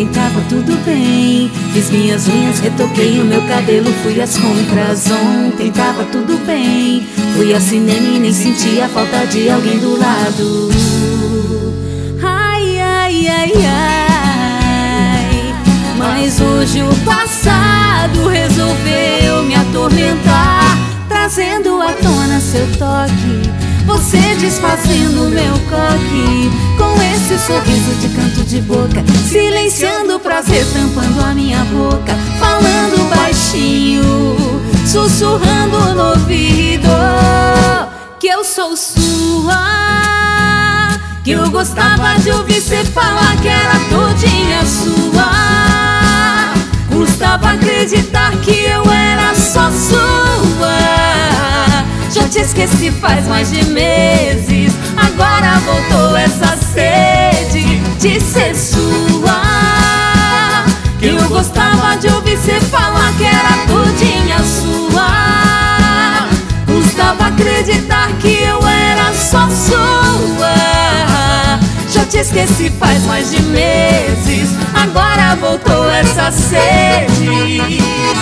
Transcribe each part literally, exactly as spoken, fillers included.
ontem tava tudo bem. Fiz minhas unhas, retoquei o meu cabelo, fui às compras. Ontem tava tudo bem. Fui ao cinema e nem senti a falta de alguém do lado. Ai, ai, ai, ai. Mas hoje o passado resolveu me atormentar, trazendo à tona seu toque, você desfazendo meu coque, com esse sorriso de canto de boca, silenciando o prazer, tampando a minha boca, falando baixinho, sussurrando no ouvido que eu sou sua, que eu gostava de ouvir cê falar que era todinha sua. Custava acreditar que eu era só sua. Já te esqueci faz mais de meses, agora voltou essa sede de ser sua. Que eu gostava de ouvir cê falar que era todinha sua. Custava acreditar que eu era só sua. Já te esqueci faz mais de meses, agora voltou essa sede.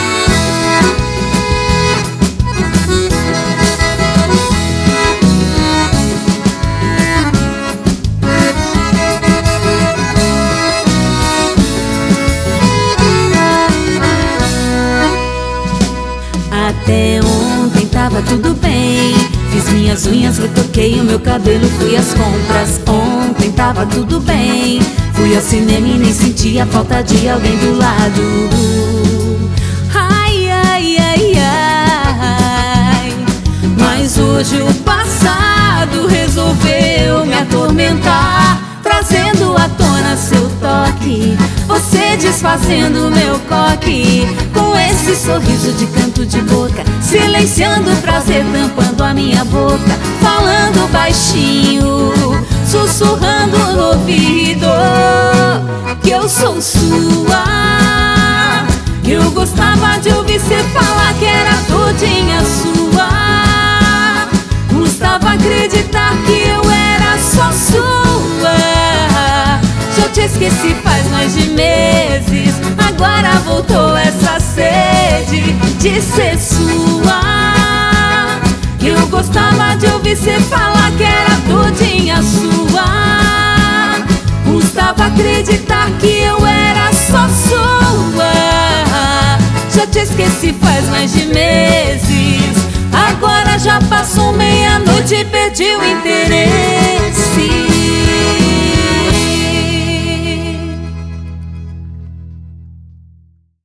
Até ontem tava tudo bem. Fiz minhas unhas, retoquei o meu cabelo, fui às compras. Ontem tava tudo bem. Fui ao cinema e nem senti a falta de alguém do lado. Ai, ai, ai, ai. Mas hoje o passado resolveu me atormentar, trazendo à tona seu toque, você desfazendo meu coque, com esse sorriso de canto de boca, silenciando o prazer, tampando a minha boca, falando baixinho, sussurrando no ouvido que eu sou sua. Que eu gostava de ouvir cê falar que era todinha sua. Custava acreditar que eu era só sua. Já te esqueci faz mais de meses, agora voltou essa sede de ser sua. Que eu gostava de ouvir cê falar que era todinha sua. Custava acreditar que eu era só sua. Já te esqueci faz mais de meses, agora já passou meia-noite e perdi o interesse.